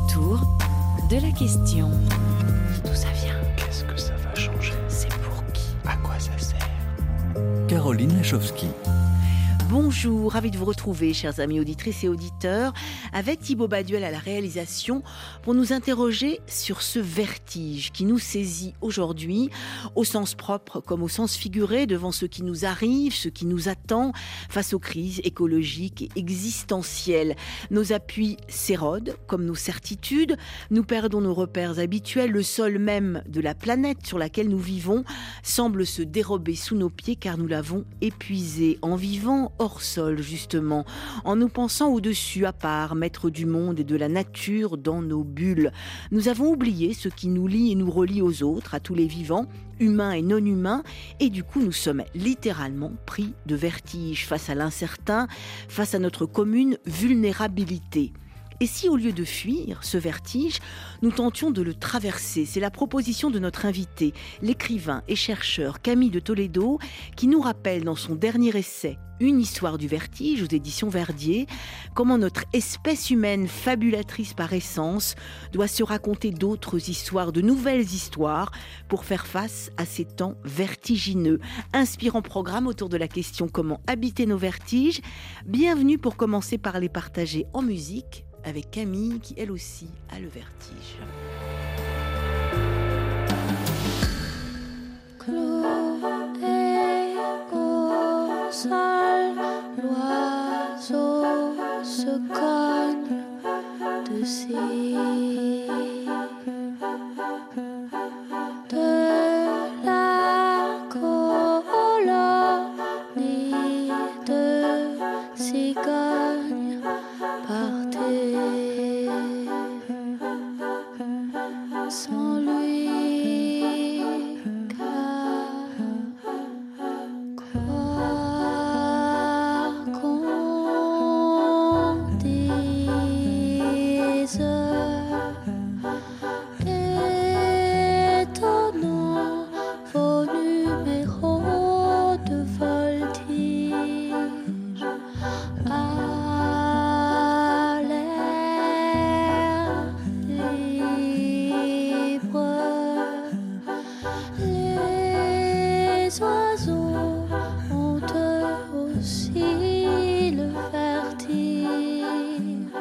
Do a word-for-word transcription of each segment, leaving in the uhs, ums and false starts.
autour de la question. D'où ça vient? Qu'est-ce que ça va changer? C'est pour qui? À quoi ça sert? Caroline Lachowski. Bonjour, ravi de vous retrouver, chers amis auditrices et auditeurs, avec Thibaut Baduel à la réalisation pour nous interroger sur ce vertige qui nous saisit aujourd'hui, au sens propre comme au sens figuré, devant ce qui nous arrive, ce qui nous attend, face aux crises écologiques et existentielles. Nos appuis s'érodent, comme nos certitudes, nous perdons nos repères habituels, le sol même de la planète sur laquelle nous vivons semble se dérober sous nos pieds car nous l'avons épuisé en vivant hors sol, justement, en nous pensant au-dessus, à part, maître du monde et de la nature dans nos bulles. Nous avons oublié ce qui nous lie et nous relie aux autres, à tous les vivants, humains et non humains, et du coup nous sommes littéralement pris de vertige face à l'incertain, face à notre commune vulnérabilité. Et si au lieu de fuir ce vertige, nous tentions de le traverser? C'est la proposition de notre invité, l'écrivain et chercheur Camille de Toledo, qui nous rappelle dans son dernier essai Une histoire du vertige aux éditions Verdier, comment notre espèce humaine fabulatrice par essence doit se raconter d'autres histoires, de nouvelles histoires, pour faire face à ces temps vertigineux. Inspirant programme autour de la question comment habiter nos vertiges. Bienvenue pour commencer par les partager en musique avec Camille qui elle aussi a le vertige. Chloé au sol, l'oiseau se cogne dessus. De la colonie de cigognes partait. Sans lui, car quoi qu'on dise, étonnant vos numéros de voltige à l'air libre. Les oiseaux ont eux aussi le vertige.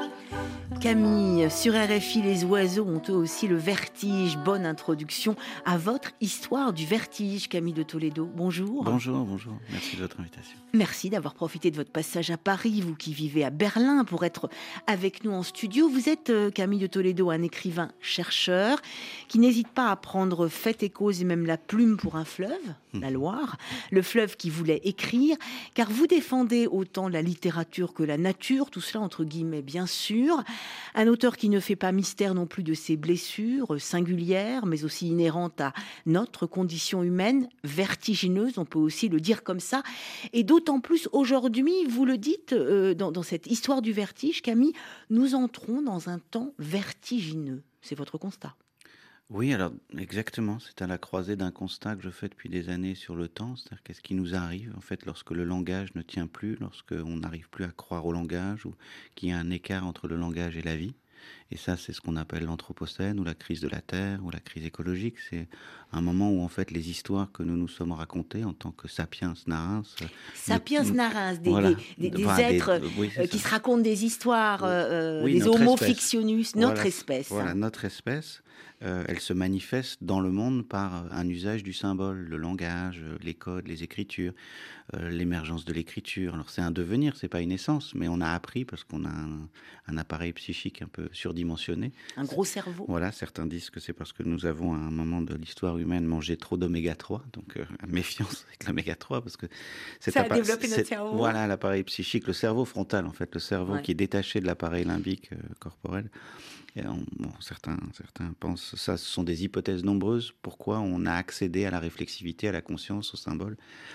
Camille, sur R F I, les oiseaux ont eux aussi le vertige. Bonne introduction à votre histoire du vertige, Camille de Toledo. Bonjour. Bonjour, bonjour. Merci de votre invitation. Merci d'avoir profité de votre passage à Paris, vous qui vivez à Berlin, pour être avec nous en studio. Vous êtes, Camille de Toledo, un écrivain chercheur qui n'hésite pas à prendre fait et cause et même la plume pour un fleuve, mmh. la Loire, le fleuve qui voulait écrire, car vous défendez autant la littérature que la nature, tout cela entre guillemets bien sûr. Un auteur qui ne fait pas mystère non plus de ses blessures singulières, mais aussi inhérentes à notre condition humaine, vertigineuse, on peut aussi le dire comme ça. Et d'autant plus aujourd'hui, vous le dites, euh, dans, dans cette histoire du vertige, Camille, nous entrons dans un temps vertigineux. C'est votre constat. Oui, alors exactement, c'est à la croisée d'un constat que je fais depuis des années sur le temps, c'est-à-dire qu'est-ce qui nous arrive en fait lorsque le langage ne tient plus, lorsqu'on n'arrive plus à croire au langage ou qu'il y a un écart entre le langage et la vie. Et ça, c'est ce qu'on appelle l'anthropocène ou la crise de la Terre ou la crise écologique. C'est un moment où en fait les histoires que nous nous sommes racontées en tant que sapiens narins, sapiens ne... narins, des, voilà. des, des, des enfin, êtres des... Oui, qui se racontent des histoires, euh, oui, des notre homo espèce. fictionus, Voilà. notre espèce. Voilà, notre espèce. Euh, elle se manifeste dans le monde par un usage du symbole, le langage, les codes, les écritures, euh, l'émergence de l'écriture. Alors c'est un devenir, c'est pas une essence, mais on a appris parce qu'on a un, un appareil psychique un peu surdimensionné. Un gros cerveau. Voilà, certains disent que c'est parce que nous avons à un moment de l'histoire humaine mangé trop d'oméga trois, donc euh, méfiance avec l'oméga trois parce que c'est ça a appa- développé notre c'est, cerveau. Voilà, l'appareil psychique, le cerveau frontal en fait, le cerveau ouais. qui est détaché de l'appareil limbique euh, corporel. Et on, bon, certains, certains pensent, ça, ce sont des hypothèses nombreuses, pourquoi on a accédé à la réflexivité, à la conscience, au symbole,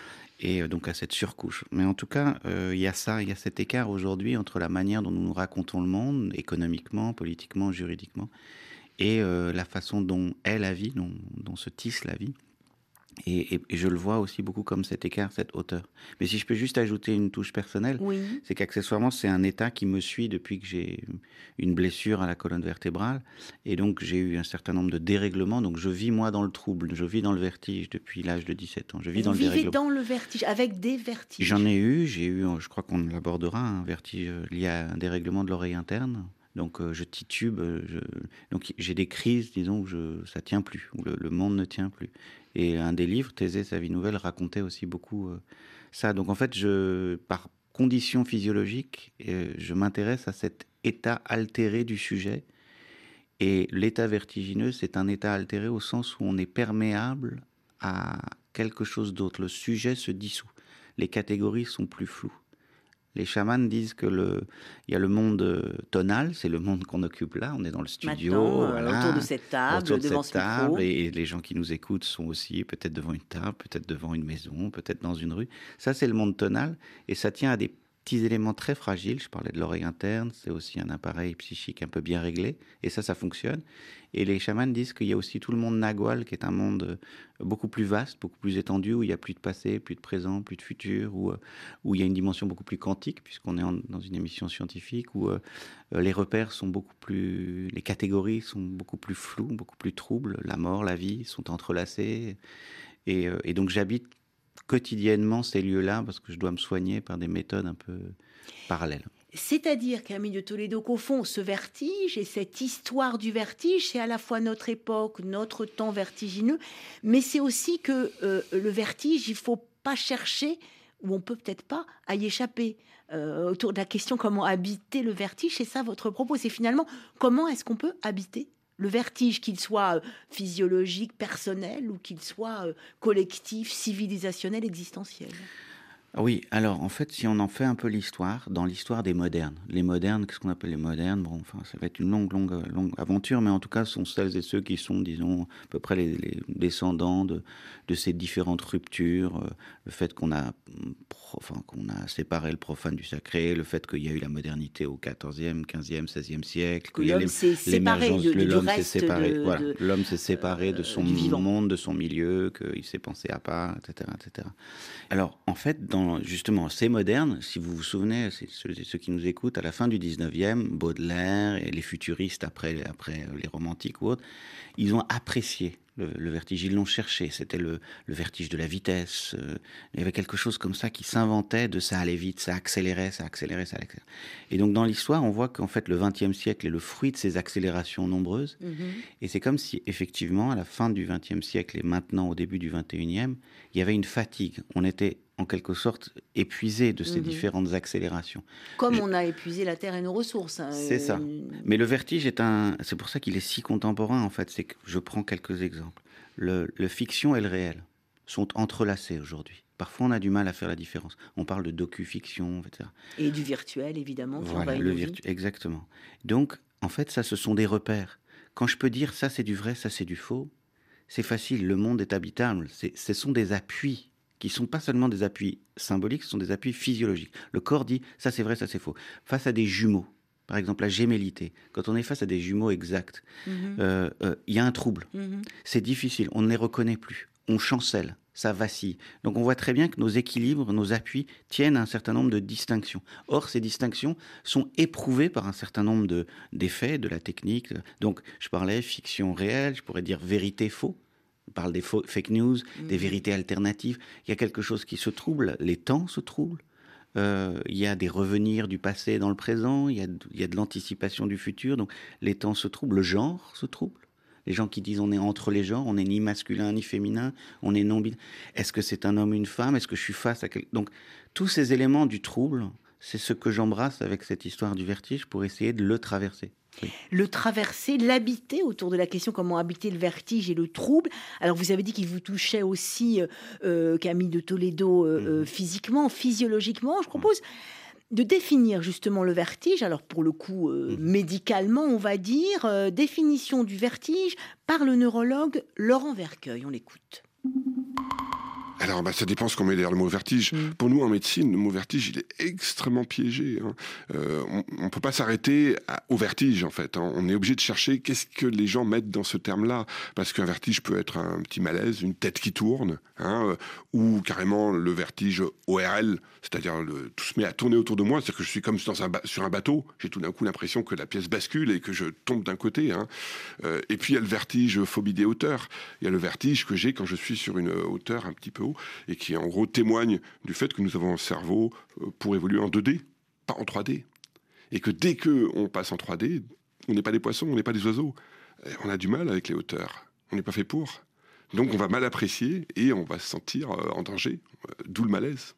et euh, donc à cette surcouche. Mais en tout cas, euh, il y a ça, il y a cet écart aujourd'hui entre la manière dont nous nous racontons le monde, économiquement, politiquement, juridiquement, et euh, la façon dont est la vie, dont, dont se tisse la vie. Et, et, et je le vois aussi beaucoup comme cet écart, cette hauteur. Mais si je peux juste ajouter une touche personnelle, Oui. c'est qu'accessoirement, c'est un état qui me suit depuis que j'ai une blessure à la colonne vertébrale. Et donc, j'ai eu un certain nombre de dérèglements. Donc, je vis, moi, dans le trouble. Je vis dans le vertige depuis l'âge de dix-sept ans. Je vis Vous dans le vivez dérèglement. dans le vertige, avec des vertiges. J'en ai eu. J'ai eu, je crois qu'on l'abordera, un vertige lié à un dérèglement de l'oreille interne. Donc, euh, je titube. Je... Donc, j'ai des crises, disons, où je... ça ne tient plus, où le, le monde ne tient plus. Et un des livres, Thésée, sa vie nouvelle, racontait aussi beaucoup euh, ça. Donc, en fait, je, par condition physiologique, euh, je m'intéresse à cet état altéré du sujet. Et l'état vertigineux, c'est un état altéré au sens où on est perméable à quelque chose d'autre. Le sujet se dissout. Les catégories sont plus floues. Les chamans disent que le, il y a le monde tonal, c'est le monde qu'on occupe là. On est dans le studio, Maintenant, euh, voilà, autour de cette table, autour de devant cette ce micro. table, et, et les gens qui nous écoutent sont aussi peut-être devant une table, peut-être devant une maison, peut-être dans une rue. Ça, c'est le monde tonal, et ça tient à des petits éléments très fragiles. Je parlais de l'oreille interne, c'est aussi un appareil psychique un peu bien réglé, et ça, ça fonctionne. Et les chamans disent qu'il y a aussi tout le monde nagual, qui est un monde beaucoup plus vaste, beaucoup plus étendu, où il n'y a plus de passé, plus de présent, plus de futur, où, où il y a une dimension beaucoup plus quantique, puisqu'on est en, dans une émission scientifique, où euh, les repères sont beaucoup plus... Les catégories sont beaucoup plus floues, beaucoup plus troubles. La mort, la vie sont entrelacées. Et, euh, et donc j'habite quotidiennement ces lieux-là, parce que je dois me soigner par des méthodes un peu parallèles. C'est-à-dire, Camille de Toledo, qu'au fond, ce vertige et cette histoire du vertige, c'est à la fois notre époque, notre temps vertigineux, mais c'est aussi que euh, le vertige, il ne faut pas chercher, ou on peut peut-être pas, à y échapper. Euh, autour de la question comment habiter le vertige, c'est ça votre propos, c'est finalement comment est-ce qu'on peut habiter le vertige, qu'il soit euh, physiologique, personnel, ou qu'il soit euh, collectif, civilisationnel, existentiel. Oui, alors en fait, si on en fait un peu l'histoire, dans l'histoire des modernes, les modernes, qu'est-ce qu'on appelle les modernes? Bon, enfin, ça va être une longue, longue, longue aventure, mais en tout cas, ce sont celles et ceux qui sont, disons, à peu près les, les descendants de, de ces différentes ruptures, euh, le fait qu'on a, enfin, qu'on a séparé le profane du sacré, le fait qu'il y a eu la modernité au quatorzième, quinzième, seizième siècle, Que qu'il y a l'homme s'est séparé de, de, l'homme s'est reste séparé, de, voilà, de, l'homme s'est séparé euh, de son du vivant. monde, de son milieu, qu'il s'est pensé à part, et cetera, et cetera. Alors, en fait, dans justement, c'est moderne, si vous vous souvenez, c'est ceux, ceux qui nous écoutent, à la fin du dix-neuvième, Baudelaire et les futuristes après, après les romantiques ou autres, ils ont apprécié le, le vertige, ils l'ont cherché, c'était le, le vertige de la vitesse, euh, il y avait quelque chose comme ça qui s'inventait de ça allait vite, ça accélérait, ça accélérait, ça accélérait. Et donc dans l'histoire, on voit qu'en fait le vingtième siècle est le fruit de ces accélérations nombreuses, mmh. Et c'est comme si effectivement à la fin du vingtième siècle et maintenant au début du vingt et unième, il y avait une fatigue, on était en quelque sorte épuisé de ces mmh. différentes accélérations. Comme Je... on a épuisé la Terre et nos ressources. Hein, c'est ça. Mais le vertige est un... C'est pour ça qu'il est si contemporain, en fait. C'est que je prends quelques exemples. Le, le fiction et le réel sont entrelacés aujourd'hui. Parfois, on a du mal à faire la différence. On parle de docu-fiction, et cetera. Et du virtuel, évidemment. Voilà, le virtuel, exactement. Donc, en fait, ça, ce sont des repères. Quand je peux dire ça, c'est du vrai, ça, c'est du faux, c'est facile. Le monde est habitable. C'est, ce sont des appuis qui ne sont pas seulement des appuis symboliques, ce sont des appuis physiologiques. Le corps dit, ça c'est vrai, ça c'est faux. Face à des jumeaux, par exemple la gémellité, quand on est face à des jumeaux exacts, il mm-hmm. euh, euh, y a un trouble. Mm-hmm. C'est difficile, on ne les reconnaît plus. On chancelle, ça vacille. Donc on voit très bien que nos équilibres, nos appuis tiennent à un certain nombre de distinctions. Or, ces distinctions sont éprouvées par un certain nombre de, d'effets, de la technique. Donc je parlais fiction réelle, je pourrais dire vérité faux. On parle des faux, fake news, mmh. des vérités alternatives. Il y a quelque chose qui se trouble, les temps se troublent. Euh, il y a des revenirs du passé dans le présent, il y a, il y a de l'anticipation du futur. Donc les temps se troublent, le genre se trouble. Les gens qui disent on est entre les genres, on n'est ni masculin ni féminin, on est non binaire. Est-ce que c'est un homme ou une femme? Est-ce que je suis face à quelque... Donc tous ces éléments du trouble, c'est ce que j'embrasse avec cette histoire du vertige pour essayer de le traverser. Oui. Le traverser, l'habiter, autour de la question comment habiter le vertige et le trouble. Alors vous avez dit qu'il vous touchait aussi, euh, Camille de Toledo, euh, mmh. physiquement, physiologiquement. Je propose de définir justement le vertige. Alors pour le coup, euh, mmh. médicalement, on va dire, euh, définition du vertige par le neurologue Laurent Vercueil. On l'écoute. Alors, bah, ça dépend ce qu'on met derrière le mot vertige. Mmh. Pour nous, en médecine, le mot vertige, il est extrêmement piégé. Hein. Euh, on ne peut pas s'arrêter à, au vertige, en fait. Hein. On est obligé de chercher qu'est-ce que les gens mettent dans ce terme-là. Parce qu'un vertige peut être un petit malaise, une tête qui tourne, hein, euh, ou carrément le vertige O R L, c'est-à-dire le, tout se met à tourner autour de moi. C'est-à-dire que je suis comme dans un, sur un bateau. J'ai tout d'un coup l'impression que la pièce bascule et que je tombe d'un côté. Hein. Euh, et puis, il y a le vertige phobie des hauteurs. Il y a le vertige que j'ai quand je suis sur une hauteur un petit peu haut, et qui en gros témoigne du fait que nous avons un cerveau pour évoluer en deux D, pas en trois D. Et que dès qu'on passe en trois D, on n'est pas des poissons, on n'est pas des oiseaux. On a du mal avec les hauteurs. On n'est pas fait pour. Donc on va mal apprécier et on va se sentir en danger, d'où le malaise.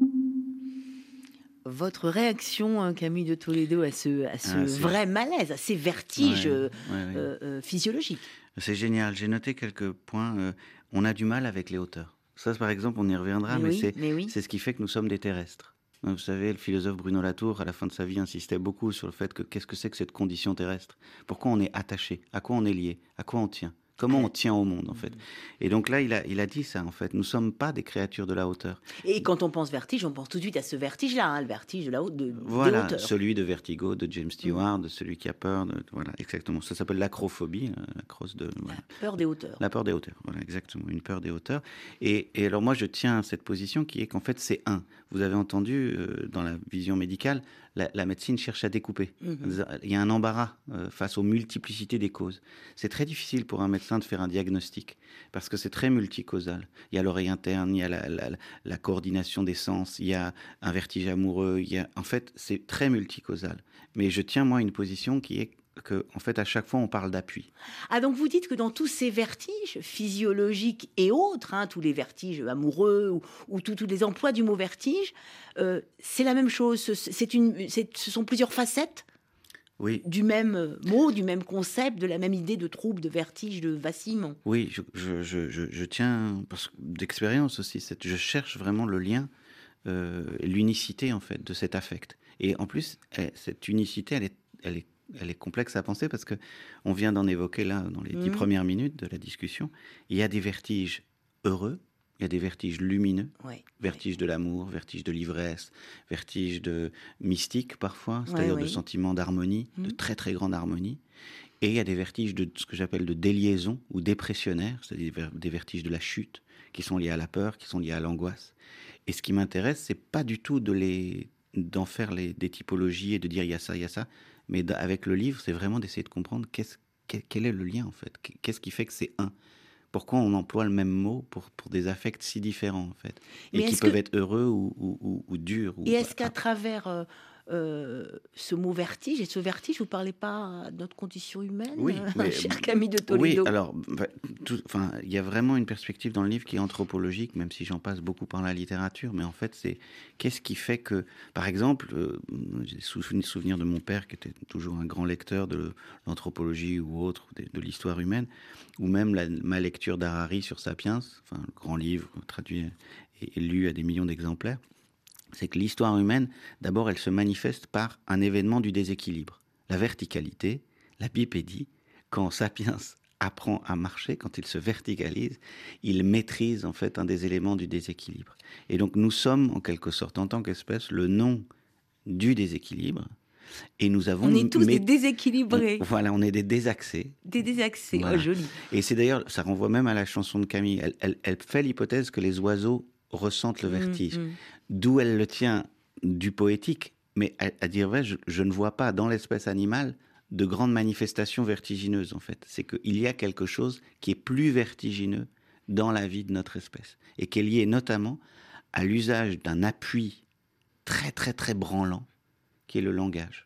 Votre réaction, Camille de Toledo, à ce, à ce ah, vrai malaise, à ces vertiges ouais, euh, ouais, ouais. Euh, euh, physiologiques. C'est génial. J'ai noté quelques points. Euh, on a du mal avec les hauteurs. Ça, par exemple, on y reviendra, mais, mais, mais, oui, c'est, mais oui. c'est ce qui fait que nous sommes des terrestres. Vous savez, le philosophe Bruno Latour, à la fin de sa vie, insistait beaucoup sur le fait que qu'est-ce que c'est que cette condition terrestre ? Pourquoi on est attaché ? À quoi on est lié ? À quoi on tient ? Comment on tient au monde, en fait. Et donc là, il a, il a dit ça, en fait. Nous ne sommes pas des créatures de la hauteur. Et quand on pense vertige, on pense tout de suite à ce vertige-là, hein, le vertige de la haute, de, voilà, des hauteurs. Celui de Vertigo, de James Stewart, mmh. de celui qui a peur. De, voilà, exactement. Ça s'appelle l'acrophobie, la crosse de... Voilà. La peur des hauteurs. La peur des hauteurs, voilà, exactement. Une peur des hauteurs. Et, et alors moi, je tiens à cette position qui est qu'en fait, c'est un. Vous avez entendu, euh, dans la vision médicale, la, la médecine cherche à découper. Mmh. Il y a un embarras euh, face aux multiplicités des causes. C'est très difficile pour un médecin de faire un diagnostic, parce que c'est très multicausal. Il y a l'oreille interne, il y a la, la, la coordination des sens, il y a un vertige amoureux, il y a... En fait, c'est très multicausal. Mais je tiens, moi, une position qui est que, en fait, à chaque fois, on parle d'appui. Ah, donc vous dites que dans tous ces vertiges physiologiques et autres, hein, tous les vertiges amoureux ou, ou tous les emplois du mot vertige, euh, c'est la même chose. C'est une, c'est, ce sont plusieurs facettes oui. du même mot, du même concept, de la même idée de trouble, de vertige, de vacillement. Oui, je, je, je, je, je tiens, parce que d'expérience aussi, cette, je cherche vraiment le lien, euh, l'unicité, en fait, de cet affect. Et en plus, elle, cette unicité, elle est, elle est Elle est complexe à penser parce que on vient d'en évoquer là dans les dix mmh. premières minutes de la discussion. Il y a des vertiges heureux, il y a des vertiges lumineux, ouais, vertige ouais. de l'amour, vertige de l'ivresse, vertige de mystique parfois, c'est-à-dire ouais, de ouais. sentiments d'harmonie, mmh. de très très grande harmonie. Et il y a des vertiges de ce que j'appelle de déliaison ou dépressionnaires, c'est-à-dire des vertiges de la chute qui sont liés à la peur, qui sont liés à l'angoisse. Et ce qui m'intéresse, c'est pas du tout de les d'en faire les, des typologies et de dire il y a ça, il y a ça. Mais avec le livre, c'est vraiment d'essayer de comprendre qu'est-ce, quel est le lien, en fait. Qu'est-ce qui fait que c'est un ? Pourquoi on emploie le même mot pour, pour des affects si différents, en fait ? Et Mais qui que... peuvent être heureux ou, ou, ou, ou durs. Ou... Et est-ce qu'à travers euh, euh, ce mot vertige, et ce vertige, vous ne parlez pas de notre condition humaine, oui, mais, cher Camille de Toledo ? Oui, alors, enfin, il y a vraiment une perspective dans le livre qui est anthropologique, même si j'en passe beaucoup par la littérature, mais en fait, c'est qu'est-ce qui fait que, par exemple, euh, j'ai des souvenirs de mon père qui était toujours un grand lecteur de l'anthropologie ou autre, de, de l'histoire humaine, ou même la, ma lecture d'Harari sur Sapiens, enfin, le grand livre traduit et, et lu à des millions d'exemplaires. C'est que l'histoire humaine, d'abord, elle se manifeste par un événement du déséquilibre. La verticalité, la bipédie, quand Sapiens apprend à marcher, quand il se verticalise, il maîtrise en fait un des éléments du déséquilibre. Et donc nous sommes, en quelque sorte, en tant qu'espèce, le nom du déséquilibre. Et nous avons... On est tous mé- des déséquilibrés. On, voilà, on est des désaxés. Des désaxés, voilà. Oh, joli. Et c'est d'ailleurs, ça renvoie même à la chanson de Camille. Elle, elle, elle fait l'hypothèse que les oiseaux ressentent le vertige. Mmh, mmh. D'où elle le tient du poétique. Mais à, à dire vrai, je, je ne vois pas dans l'espèce animale de grandes manifestations vertigineuses, en fait. C'est qu'il y a quelque chose qui est plus vertigineux dans la vie de notre espèce. Et qui est lié notamment à l'usage d'un appui très, très, très branlant, qui est le langage.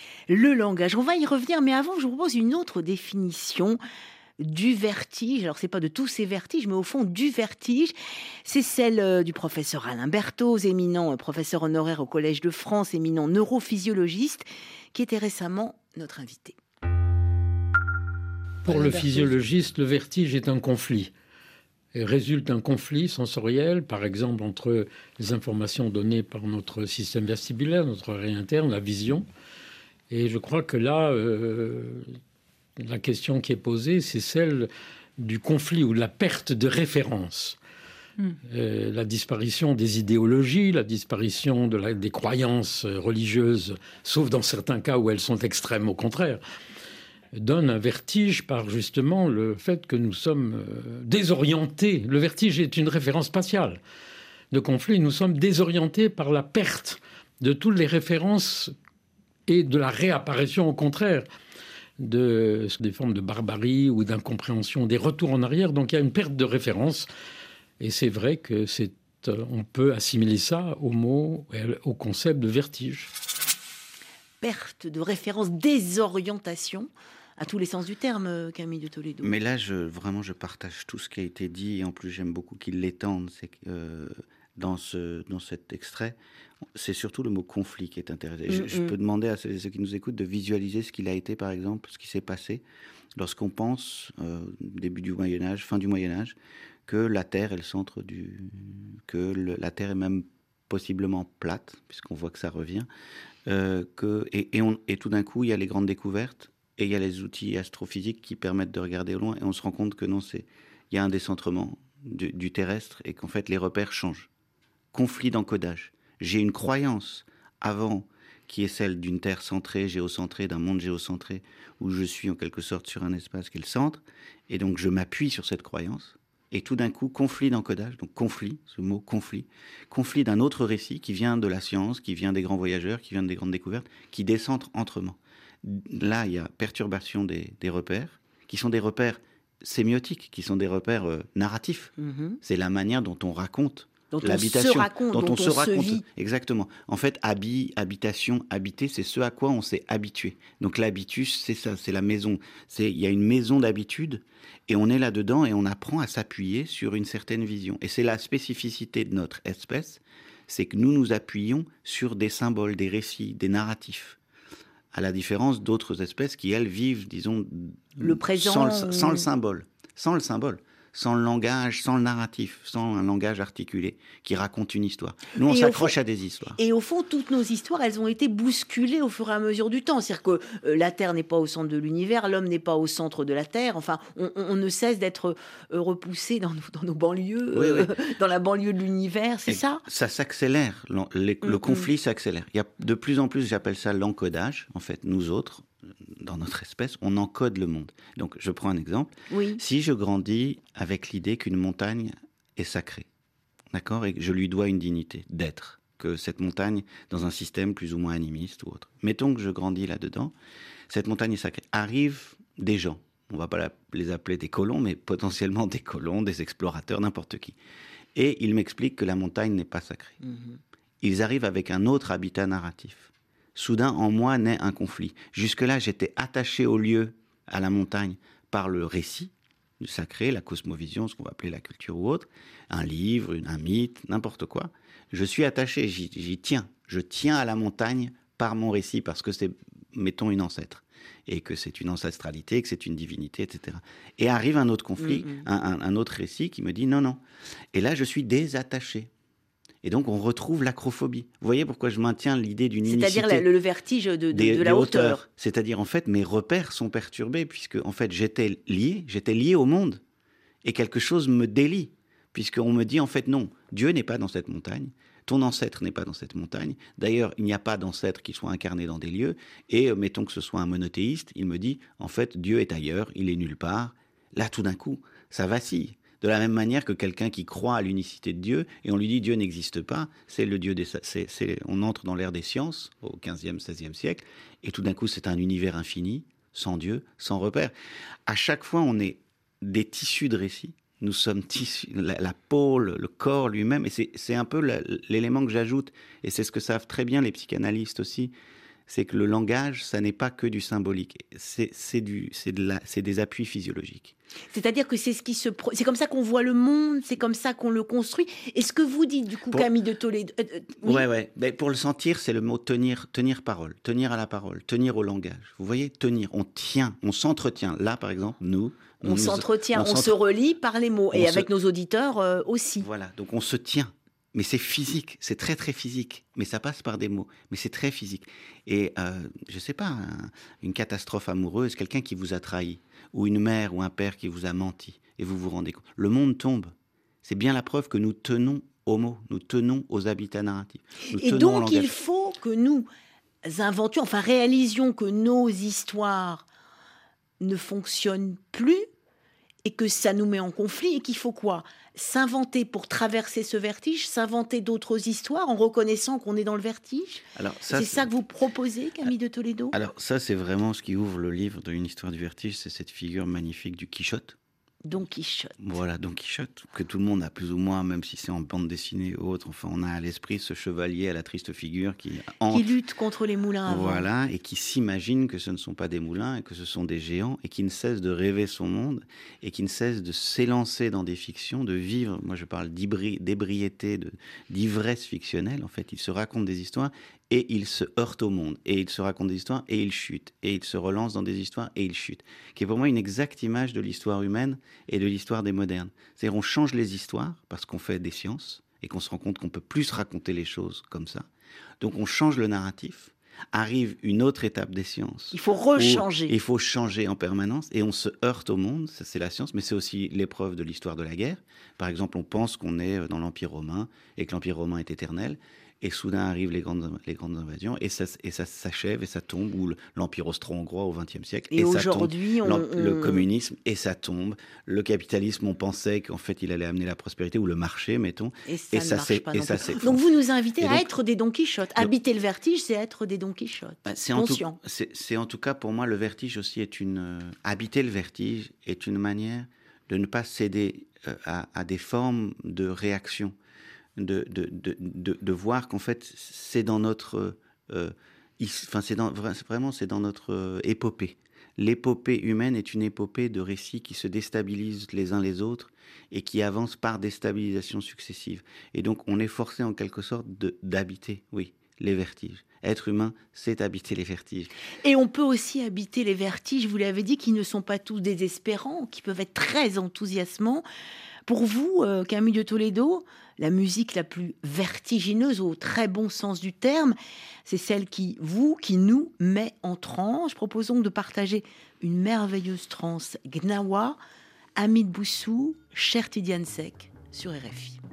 Le langage, on va y revenir, mais avant, je vous propose une autre définition du vertige. Alors, c'est pas de tous ces vertiges, mais au fond, du vertige, c'est celle du professeur Alain Berthoz, éminent professeur honoraire au Collège de France, éminent neurophysiologiste, qui était récemment notre invité. Pour Alain le Berthoz. physiologiste, le vertige est un conflit. Il résulte d'un conflit sensoriel, par exemple, entre les informations données par notre système vestibulaire, notre oreille interne, la vision. Et je crois que là, euh, la question qui est posée, c'est celle du conflit ou de la perte de référence. Mmh. Euh, la disparition des idéologies, la disparition de la, des croyances religieuses, sauf dans certains cas où elles sont extrêmes au contraire, donne un vertige par justement le fait que nous sommes euh, désorientés. Le vertige est une référence spatiale de conflit. Nous sommes désorientés par la perte de toutes les références et de la réapparition au contraire de, des formes de barbarie ou d'incompréhension, des retours en arrière. Donc il y a une perte de référence. Et c'est vrai que c'est, on peut assimiler ça au mot, au concept de vertige. Perte de référence, désorientation, à tous les sens du terme, Camille de Toledo. Mais là, je, vraiment, je partage tout ce qui a été dit. Et en plus, j'aime beaucoup qu'ils l'étendent. C'est que, euh, dans, ce, dans cet extrait, c'est surtout le mot conflit qui est intéressant. Mm-hmm. Je, je peux demander à ceux, ceux qui nous écoutent de visualiser ce qu'il a été, par exemple, ce qui s'est passé lorsqu'on pense, euh, début du Moyen-Âge, fin du Moyen-Âge, que la Terre est le centre du... que le, la Terre est même possiblement plate, puisqu'on voit que ça revient, euh, que, et, et, on, et tout d'un coup, il y a les grandes découvertes, et il y a les outils astrophysiques qui permettent de regarder au loin, et on se rend compte que non, c'est, il y a un décentrement du, du terrestre, et qu'en fait, les repères changent. Conflit d'encodage. J'ai une croyance, avant, qui est celle d'une Terre centrée, géocentrée, d'un monde géocentré, où je suis en quelque sorte sur un espace qui est le centre, et donc je m'appuie sur cette croyance. Et tout d'un coup, conflit d'encodage, donc conflit, ce mot conflit, conflit d'un autre récit qui vient de la science, qui vient des grands voyageurs, qui vient des grandes découvertes, qui descendent entrement. Là, il y a perturbation des, des repères, qui sont des repères sémiotiques, qui sont des repères euh, narratifs. Mm-hmm. C'est la manière dont on raconte dont l'habitation, on se raconte, dont, dont on, on se, se raconte. Vit. Exactement. En fait, habit, habitation, habiter, c'est ce à quoi on s'est habitué. Donc l'habitus, c'est ça, c'est la maison. C'est, il y a une maison d'habitude et on est là-dedans et on apprend à s'appuyer sur une certaine vision. Et c'est la spécificité de notre espèce, c'est que nous nous appuyons sur des symboles, des récits, des narratifs. À la différence d'autres espèces qui, elles, vivent, disons, le présent, sans, le, sans le symbole. Sans le symbole. Sans le langage, sans le narratif, sans un langage articulé qui raconte une histoire. Nous, on et s'accroche fond, à des histoires. Et au fond, toutes nos histoires, elles ont été bousculées au fur et à mesure du temps. C'est-à-dire que euh, la Terre n'est pas au centre de l'univers, l'homme n'est pas au centre de la Terre. Enfin, on, on ne cesse d'être euh, repoussé dans nos, dans nos banlieues, oui, euh, oui. dans la banlieue de l'univers, c'est et ça Ça s'accélère, le, le, mm-hmm. le conflit s'accélère. Il y a de plus en plus, j'appelle ça l'encodage. En fait, nous autres, dans notre espèce, on encode le monde. Donc, je prends un exemple. Oui. Si je grandis avec l'idée qu'une montagne est sacrée, d'accord, et que je lui dois une dignité d'être, que cette montagne, dans un système plus ou moins animiste ou autre, mettons que je grandis là-dedans, cette montagne est sacrée. Arrivent des gens, on ne va pas les appeler des colons, mais potentiellement des colons, des explorateurs, n'importe qui. Et ils m'expliquent que la montagne n'est pas sacrée. Mm-hmm. Ils arrivent avec un autre habitat narratif. Soudain, en moi, naît un conflit. Jusque-là, j'étais attaché au lieu, à la montagne, par le récit du sacré, la cosmovision, ce qu'on va appeler la culture ou autre, un livre, un mythe, n'importe quoi. Je suis attaché, j'y, j'y tiens. Je tiens à la montagne par mon récit, parce que c'est, mettons, une ancêtre, et que c'est une ancestralité, que c'est une divinité, et cetera. Et arrive un autre conflit, mm-hmm. un, un, un autre récit qui me dit non, non. Et là, je suis désattaché. Et donc, on retrouve l'acrophobie. Vous voyez pourquoi je maintiens l'idée d'une unicité. C'est-à-dire le, le vertige de, de, des, de la hauteur. hauteur. C'est-à-dire, en fait, mes repères sont perturbés, puisque, en fait, j'étais lié, j'étais lié au monde. Et quelque chose me délie, puisqu'on me dit, en fait, non, Dieu n'est pas dans cette montagne, ton ancêtre n'est pas dans cette montagne. D'ailleurs, il n'y a pas d'ancêtre qui soit incarné dans des lieux. Et, euh, mettons que ce soit un monothéiste, il me dit, en fait, Dieu est ailleurs, il est nulle part. Là, tout d'un coup, ça vacille. De la même manière que quelqu'un qui croit à l'unicité de Dieu, et on lui dit Dieu n'existe pas, c'est le Dieu des, c'est, c'est, on entre dans l'ère des sciences, au quinzième, seizième siècle, et tout d'un coup c'est un univers infini, sans Dieu, sans repère. À chaque fois on est des tissus de récits, nous sommes tissus, la, la peau, le, le corps lui-même, et c'est, c'est un peu la, l'élément que j'ajoute, et c'est ce que savent très bien les psychanalystes aussi, c'est que le langage, ça n'est pas que du symbolique, c'est, c'est, du, c'est, de la, c'est des appuis physiologiques. C'est-à-dire que c'est ce qui se, pro... c'est comme ça qu'on voit le monde, c'est comme ça qu'on le construit. Et ce que vous dites du coup, pour... Camille de Toledo. Euh, oui. Ouais, ouais. Mais pour le sentir, c'est le mot tenir, tenir parole, tenir à la parole, tenir au langage. Vous voyez, tenir. On tient, on s'entretient. Là, par exemple, nous. On nous, s'entretient, on, on se relie par les mots, on et se... avec nos auditeurs euh, aussi. Voilà. Donc on se tient. Mais c'est physique, c'est très très physique, mais ça passe par des mots, mais c'est très physique. Et euh, je sais pas, un, une catastrophe amoureuse, quelqu'un qui vous a trahi, ou une mère ou un père qui vous a menti, et vous vous rendez compte, le monde tombe. C'est bien la preuve que nous tenons aux mots, nous tenons aux habitats narratifs. Nous Et tenons au donc, il langage. faut que nous inventions, enfin réalisions que nos histoires ne fonctionnent plus et que ça nous met en conflit et qu'il faut quoi ? S'inventer pour traverser ce vertige, s'inventer d'autres histoires en reconnaissant qu'on est dans le vertige. Alors, ça, C'est ça que vous proposez, Camille de Toledo ? Alors ça, c'est vraiment ce qui ouvre le livre d'une histoire du vertige, c'est cette figure magnifique du Quichotte. Don Quichotte. Voilà, Don Quichotte, que tout le monde a plus ou moins, même si c'est en bande dessinée ou autre, enfin on a à l'esprit ce chevalier à la triste figure qui hante, Qui lutte contre les moulins à vent. voilà, et qui s'imagine que ce ne sont pas des moulins et que ce sont des géants et qui ne cesse de rêver son monde et qui ne cesse de s'élancer dans des fictions, de vivre, moi je parle d'hybri- d'ébriété, de, d'ivresse fictionnelle, en fait, il se raconte des histoires et il se heurte au monde, et il se raconte des histoires et il chute, et il se relance dans des histoires et il chute, qui est pour moi une exacte image de l'histoire humaine et de l'histoire des modernes. C'est-à-dire on change les histoires parce qu'on fait des sciences et qu'on se rend compte qu'on peut plus raconter les choses comme ça. Donc on change le narratif, arrive une autre étape des sciences. Il faut rechanger. Il faut changer en permanence et on se heurte au monde, ça c'est la science, mais c'est aussi l'épreuve de l'histoire de la guerre. Par exemple, on pense qu'on est dans l'Empire romain et que l'Empire romain est éternel. Et soudain arrivent les grandes, les grandes invasions, et ça, et ça s'achève, et ça tombe, ou le- l'Empire austro-hongrois au vingtième siècle, Et, et, ça aujourd'hui, tombe, on, L'em- le on- communisme, et ça tombe, le capitalisme, on pensait qu'en fait il allait amener la prospérité, ou le marché, mettons, Et ça et ne ça marche s'est- pas et non ça plus. s'effondre. Donc vous nous invitez Et à donc- être des Don Quichotte. Habiter le vertige, c'est être des Don Quichotte. Bah, c'est, en tout, Conscient. c'est, c'est en tout cas pour moi le vertige aussi est une euh, habiter le vertige est une manière de ne pas céder euh, à, à des formes de réaction, de de, de, de, de voir qu'en fait c'est dans notre euh, enfin c'est dans vra- vraiment c'est dans notre euh, épopée. L'épopée humaine est une épopée de récits qui se déstabilisent les uns les autres et qui avancent par déstabilisation successive. Et donc on est forcé en quelque sorte de, d'habiter, oui, les vertiges. Être humain, c'est habiter les vertiges. Et on peut aussi habiter les vertiges, vous l'avez dit, qui ne sont pas tous désespérants, qui peuvent être très enthousiasmants. Pour vous, euh, Camille de Toledo, la musique la plus vertigineuse, au très bon sens du terme, c'est celle qui, vous, qui nous met en transe. Je propose donc de partager une merveilleuse transe gnawa, Hamid Boussou, Cher Tidiane Seck, sur R F I.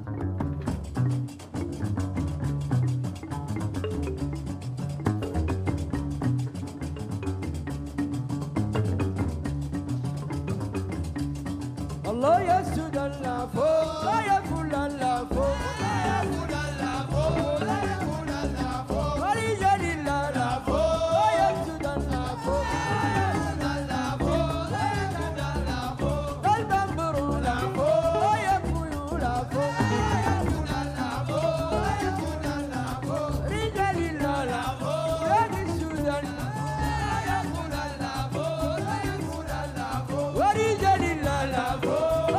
Allah ya sudalla fo, la ya fulalla fo, la ya fulalla fo, la ya fulalla fo, wali jalilla la fo, la ya sudalla fo, la ya sudalla fo, la ya sudalla fo, dal bamburu la fo, la ya fuyu la fo, la ya fulalla fo, la ya fulalla fo, rijalilla la fo, ya sudalla, la ya fulalla fo, la ya fulalla fo, wali jalilla la fo.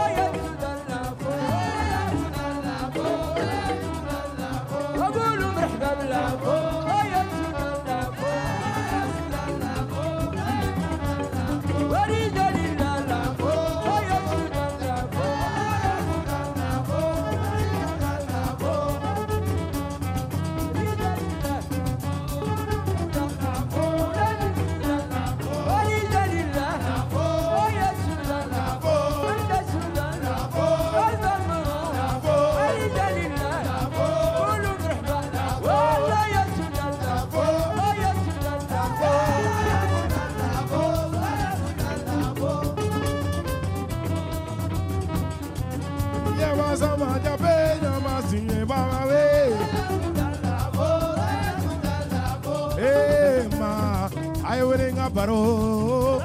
Baro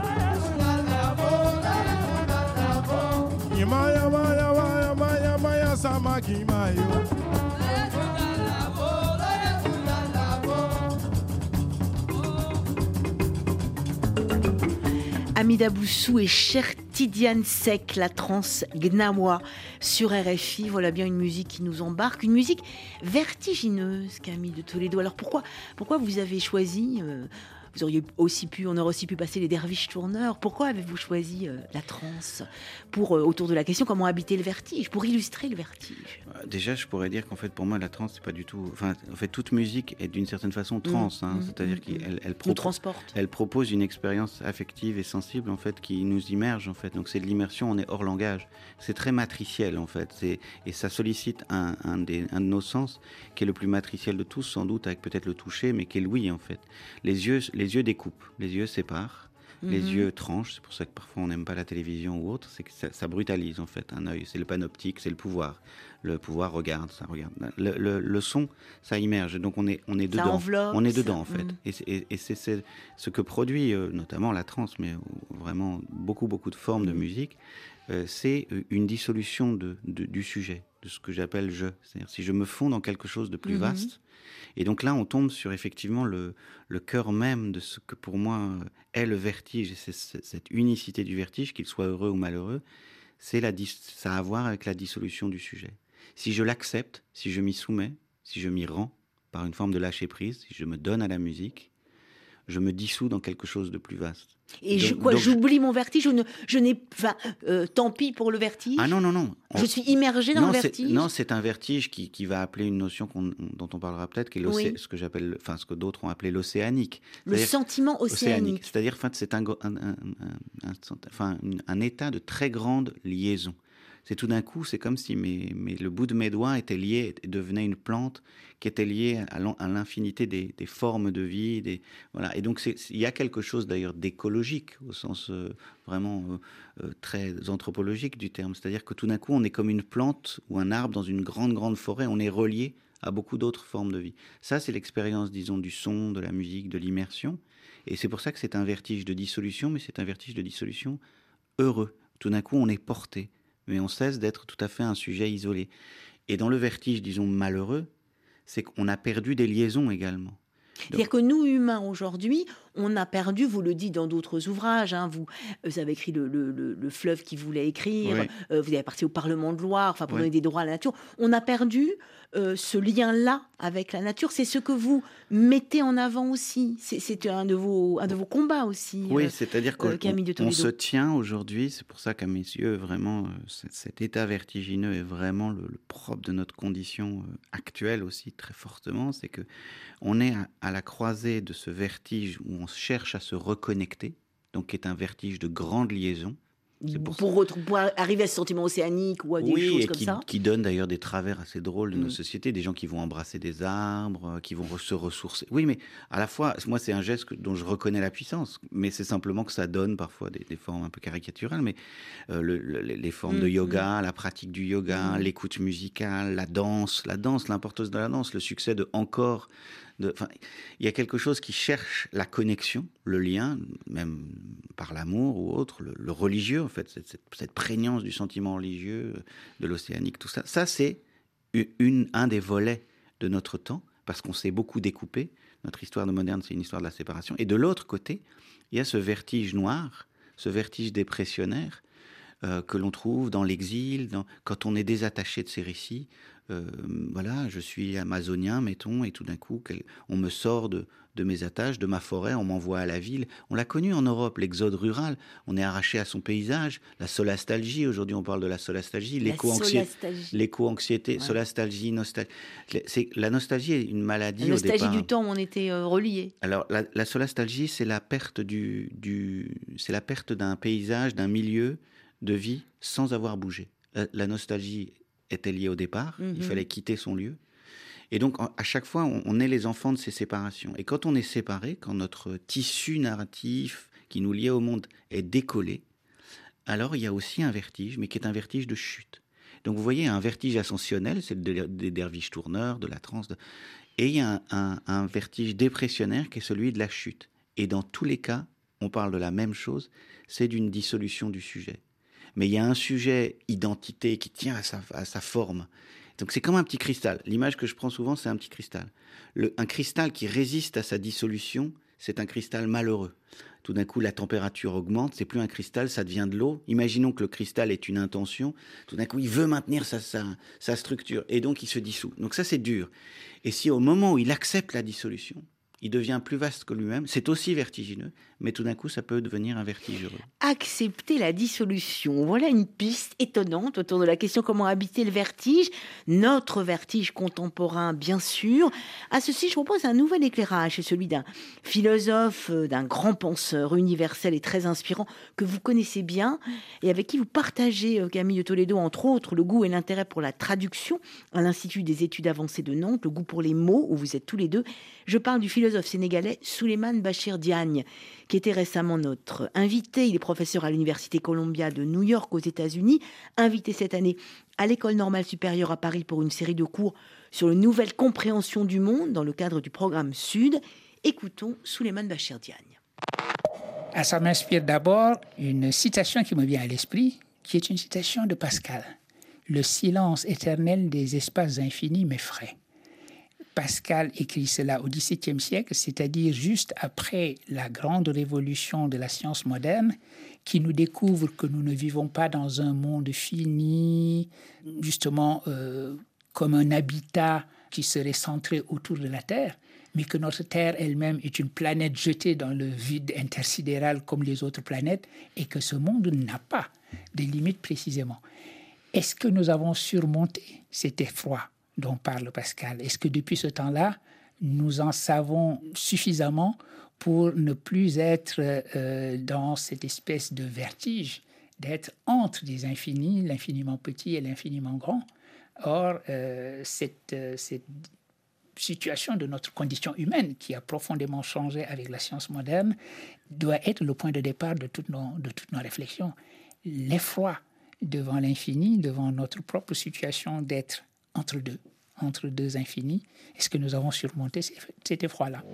Yamaya Maya Maya Maya Maya Samaki Mayo Hamid Boussou et Cher Tidiane Seck, la transe gnawa sur R F I. Voilà bien une musique qui nous embarque, une musique vertigineuse, Camille de Toledo. Alors pourquoi, pourquoi vous avez choisi euh, vous auriez aussi pu, on aurait aussi pu passer les derviches tourneurs. Pourquoi avez-vous choisi euh, la transe pour, euh, autour de la question comment habiter le vertige, pour illustrer le vertige? Déjà, je pourrais dire qu'en fait, pour moi, la transe, c'est pas du tout. Enfin, en fait, toute musique est d'une certaine façon transe. Mmh, hein, mmh, c'est-à-dire mmh, qu'elle elle propo... nous transporte. Elle propose une expérience affective et sensible, en fait, qui nous immerge, en fait. Donc, c'est de l'immersion, on est hors langage. C'est très matriciel, en fait. C'est... Et ça sollicite un, un, des, un de nos sens, qui est le plus matriciel de tous, sans doute, avec peut-être le toucher, mais qui est l'ouïe, en fait. Les yeux, les yeux découpent, les yeux séparent. Les mmh. yeux tranchent, c'est pour ça que parfois on n'aime pas la télévision ou autre, c'est que ça, ça brutalise en fait un œil, c'est le panoptique, c'est le pouvoir. Le pouvoir regarde, ça regarde. Le, le, le son, ça immerge, donc on est, on est dedans. Ça enveloppe, on est dedans en ça... fait. Mmh. Et, et, et c'est, c'est ce que produit euh, notamment la trance, mais vraiment beaucoup, beaucoup de formes mmh. de musique, euh, c'est une dissolution de, de, du sujet, de ce que j'appelle je. C'est-à-dire si je me fonds dans quelque chose de plus mmh. vaste. Et donc là, on tombe sur effectivement le, le cœur même de ce que pour moi est le vertige. Et c'est, c'est cette unicité du vertige, qu'il soit heureux ou malheureux, c'est la, ça a à voir avec la dissolution du sujet. Si je l'accepte, si je m'y soumets, si je m'y rends par une forme de lâcher-prise, si je me donne à la musique, je me dissous dans quelque chose de plus vaste. Et donc, je, quoi, donc, j'oublie mon vertige, je, ne, je n'ai, enfin, euh, tant pis pour le vertige. Ah non, non, non. On, je suis immergée dans non, le vertige. C'est, non, c'est un vertige qui, qui va appeler une notion qu'on, dont on parlera peut-être, qui est oui. ce que j'appelle, enfin, ce que d'autres ont appelé l'océanique. Le sentiment océanique. océanique. C'est-à-dire, enfin, c'est un, un, un, un, un, enfin, un état de très grande liaison. C'est tout d'un coup, c'est comme si mes, mes, le bout de mes doigts était lié, devenait une plante qui était liée à, à l'infinité des, des formes de vie. Des, voilà. Et donc, c'est, il y a quelque chose d'ailleurs d'écologique, au sens euh, vraiment euh, très anthropologique du terme. C'est-à-dire que tout d'un coup, on est comme une plante ou un arbre dans une grande, grande forêt. On est relié à beaucoup d'autres formes de vie. Ça, c'est l'expérience, disons, du son, de la musique, de l'immersion. Et c'est pour ça que c'est un vertige de dissolution, mais c'est un vertige de dissolution heureux. Tout d'un coup, on est porté. Mais on cesse d'être tout à fait un sujet isolé. Et dans le vertige, disons, malheureux, c'est qu'on a perdu des liaisons également. Donc... C'est-à-dire que nous, humains, aujourd'hui, on a perdu, vous le dites dans d'autres ouvrages, hein, vous, vous avez écrit le, le, le, le fleuve qui voulait écrire, oui. euh, vous avez parti au Parlement de Loire, enfin, pour oui. donner des droits à la nature. On a perdu euh, ce lien-là avec la nature. C'est ce que vous mettez en avant aussi. C'est, c'est un, de vos, un de vos combats aussi. Oui, euh, c'est-à-dire qu'on euh, on se tient aujourd'hui, c'est pour ça qu'à mes yeux, vraiment, euh, cet état vertigineux est vraiment le, le propre de notre condition euh, actuelle aussi, très fortement. C'est qu'on est à, à la croisée de ce vertige où on cherche à se reconnecter, donc qui est un vertige de grande liaison. Pour, pour, pour arriver à ce sentiment océanique ou à des oui, choses et comme qui, ça. qui donne d'ailleurs des travers assez drôles de mmh. nos sociétés, des gens qui vont embrasser des arbres, qui vont se ressourcer. Oui, mais à la fois, moi c'est un geste que, dont je reconnais la puissance, mais c'est simplement que ça donne parfois des, des formes un peu caricaturales, mais euh, le, le, les formes mmh. de yoga, mmh. la pratique du yoga, mmh. l'écoute musicale, la danse, la danse, l'importance de la danse, le succès de encore... De, enfin, il y a quelque chose qui cherche la connexion, le lien, même par l'amour ou autre, le, le religieux en fait, cette, cette, cette prégnance du sentiment religieux, de l'océanique, tout ça. Ça, c'est une, un des volets de notre temps, parce qu'on s'est beaucoup découpé. Notre histoire de moderne, c'est une histoire de la séparation. Et de l'autre côté, il y a ce vertige noir, ce vertige dépressionnaire, euh, que l'on trouve dans l'exil, dans, quand on est désattaché de ces récits. Euh, voilà, je suis amazonien, mettons, et tout d'un coup, on me sort de, de mes attaches, de ma forêt, on m'envoie à la ville. On l'a connu en Europe, l'exode rural. On est arraché à son paysage, la solastalgie. Aujourd'hui, on parle de la solastalgie, la l'éco-anxiété, solastalgie. l'éco-anxiété, ouais. solastalgie, nostalgie. C'est, la nostalgie est une maladie. La nostalgie au départ. du temps où on était euh, reliés. Alors, la, la solastalgie, c'est la perte du, du, c'est la perte d'un paysage, d'un milieu de vie sans avoir bougé. La, la nostalgie était lié au départ, mmh. il fallait quitter son lieu. Et donc, à chaque fois, on, on est les enfants de ces séparations. Et quand on est séparé, quand notre tissu narratif qui nous liait au monde est décollé, alors il y a aussi un vertige, mais qui est un vertige de chute. Donc, vous voyez, un vertige ascensionnel, c'est le des derviches tourneurs, de la transe, de... et il y a un, un, un vertige dépressionnaire qui est celui de la chute. Et dans tous les cas, on parle de la même chose, c'est d'une dissolution du sujet. Mais il y a un sujet identité qui tient à sa, à sa forme. Donc c'est comme un petit cristal. L'image que je prends souvent, c'est un petit cristal. Le, un cristal qui résiste à sa dissolution, c'est un cristal malheureux. Tout d'un coup, la température augmente, c'est plus un cristal, ça devient de l'eau. Imaginons que le cristal est une intention. Tout d'un coup, il veut maintenir sa, sa, sa structure et donc il se dissout. Donc ça, c'est dur. Et si au moment où il accepte la dissolution, il devient plus vaste que lui-même. C'est aussi vertigineux, mais tout d'un coup, ça peut devenir un vertige heureux. Accepter la dissolution. Voilà une piste étonnante autour de la question comment habiter le vertige, notre vertige contemporain, bien sûr. À ceci, je propose un nouvel éclairage, celui d'un philosophe, d'un grand penseur universel et très inspirant que vous connaissez bien et avec qui vous partagez, Camille de Toledo, entre autres, le goût et l'intérêt pour la traduction à l'Institut des études avancées de Nantes, le goût pour les mots, où vous êtes tous les deux. Je parle du philosophe sénégalais Souleymane Bachir Diagne, qui était récemment notre invité. Il est professeur à l'Université Columbia de New York aux États-Unis, invité cette année à l'École normale supérieure à Paris pour une série de cours sur une nouvelle compréhension du monde dans le cadre du programme Sud. Écoutons Souleymane Bachir Diagne. Ah, ça m'inspire d'abord une citation qui me vient à l'esprit, qui est une citation de Pascal. « Le silence éternel des espaces infinis m'effraie ». Pascal écrit cela au dix-septième siècle, c'est-à-dire juste après la grande révolution de la science moderne, qui nous découvre que nous ne vivons pas dans un monde fini, justement euh, comme un habitat qui serait centré autour de la Terre, mais que notre Terre elle-même est une planète jetée dans le vide intersidéral comme les autres planètes, et que ce monde n'a pas de limites précisément. Est-ce que nous avons surmonté cet effroi dont parle Pascal? Est-ce que depuis ce temps-là, nous en savons suffisamment pour ne plus être euh, dans cette espèce de vertige, d'être entre des infinis, l'infiniment petit et l'infiniment grand? Or, euh, cette, euh, cette situation de notre condition humaine, qui a profondément changé avec la science moderne, doit être le point de départ de toutes nos, de toutes nos réflexions. L'effroi devant l'infini, devant notre propre situation d'être entre deux, entre deux infinis. Est-ce que nous avons surmonté cet effroi-là?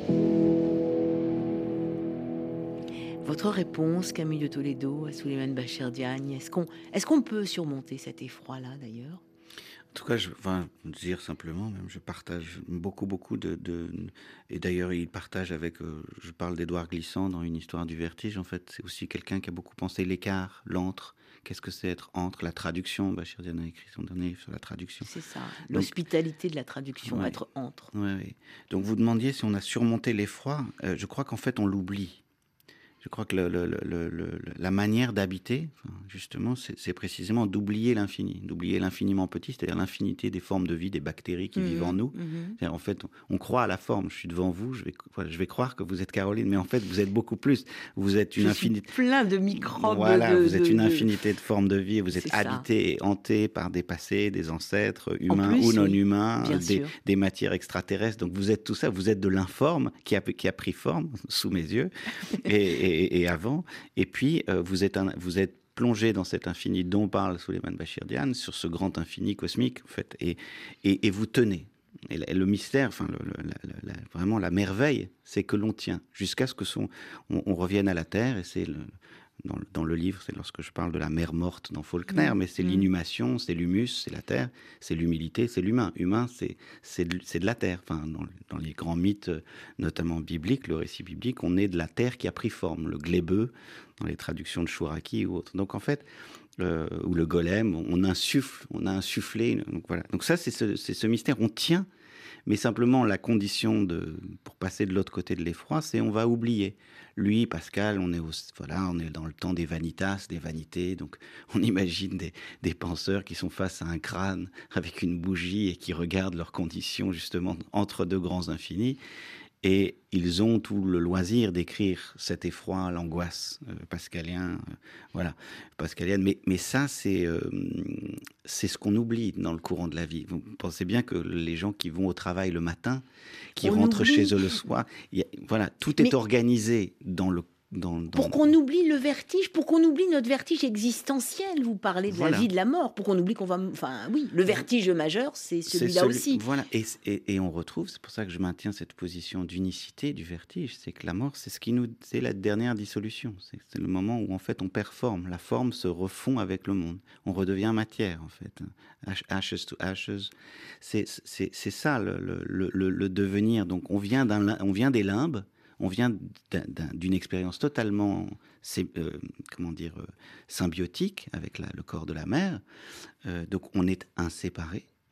Votre réponse, Camille de Toledo, à Souleymane Bachir Diagne, est-ce qu'on, est-ce qu'on peut surmonter cet effroi-là, d'ailleurs? En tout cas, je vais dire simplement, même, je partage beaucoup, beaucoup de... de et d'ailleurs, il partage avec... Euh, je parle d'Édouard Glissant dans Une histoire du vertige. En fait, c'est aussi quelqu'un qui a beaucoup pensé l'écart, l'entre. Qu'est-ce que c'est être entre? La traduction. Bachir Diagne a écrit son dernier livre sur la traduction. C'est ça, l'hospitalité de la traduction, ouais, être entre. Ouais, ouais. Donc, vous demandiez si on a surmonté l'effroi. Euh, je crois qu'en fait, on l'oublie. Je crois que le, le, le, le, la manière d'habiter, justement, c'est, c'est précisément d'oublier l'infini, d'oublier l'infiniment petit, c'est-à-dire l'infinité des formes de vie, des bactéries qui mmh, vivent en nous. Mmh. En fait, on, on croit à la forme. Je suis devant vous, je vais, voilà, je vais croire que vous êtes Caroline, mais en fait, vous êtes beaucoup plus. Vous êtes une infinité. Plein de microbes. Voilà, de, vous êtes de, une de... infinité de formes de vie. Vous êtes habité et hanté par des passés, des ancêtres humains plus, ou non oui, humains, des, des matières extraterrestres. Donc, vous êtes tout ça. Vous êtes de l'informe qui a, qui a pris forme sous mes yeux et, et, et avant. Et puis, euh, vous êtes, un, vous êtes plongé dans cet infini dont parle Souleymane Bachir Diagne, sur ce grand infini cosmique, en fait, et, et, et vous tenez. Et le mystère, enfin, le, le, la, la, vraiment la merveille, c'est que l'on tient, jusqu'à ce que son, on, on revienne à la Terre, et c'est le... Dans le, dans le livre, c'est lorsque je parle de la mer morte dans Faulkner, mmh. mais c'est mmh. l'inhumation, c'est l'humus, c'est la terre, c'est l'humilité, c'est l'humain. Humain, c'est, c'est, de, c'est de la terre. Enfin, dans, dans les grands mythes, notamment bibliques, le récit biblique, on est de la terre qui a pris forme. Le glébeux, dans les traductions de Chouraki ou autres. Donc en fait, euh, ou le golem, on insuffle, on a insufflé. Donc voilà. Donc ça, c'est ce, c'est ce mystère. On tient, mais simplement la condition de, pour passer de l'autre côté de l'effroi, c'est on va oublier. Lui, Pascal, on est, au, voilà, on est dans le temps des vanitas, des vanités. Donc, on imagine des, des penseurs qui sont face à un crâne avec une bougie et qui regardent leurs conditions, justement, entre deux grands infinis. Et ils ont tout le loisir d'écrire cet effroi, l'angoisse euh, pascalien, euh, voilà, pascalienne. Mais, mais ça, c'est, euh, c'est ce qu'on oublie dans le courant de la vie. Vous pensez bien que les gens qui vont au travail le matin, qui on rentrent oublie. Chez eux le soir, y a, voilà, tout mais est organisé dans le Dans, dans... Pour qu'on oublie le vertige, pour qu'on oublie notre vertige existentiel. Vous parlez de voilà. la vie, de la mort, pour qu'on oublie qu'on va... Enfin, oui, le vertige majeur, c'est celui-là c'est celui... aussi. Voilà, et, et, et on retrouve, c'est pour ça que je maintiens cette position d'unicité du vertige, c'est que la mort, c'est ce qui nous... C'est la dernière dissolution. C'est, c'est le moment où, en fait, on perd forme. La forme se refond avec le monde. On redevient matière, en fait. Ashes to ashes. C'est, c'est, c'est ça, le, le, le, le devenir. Donc, on vient, d'un, on vient des limbes. On vient d'un, d'un, d'une expérience totalement, c'est, euh, comment dire, euh, symbiotique avec la, le corps de la mère. Euh, donc on est inséparés.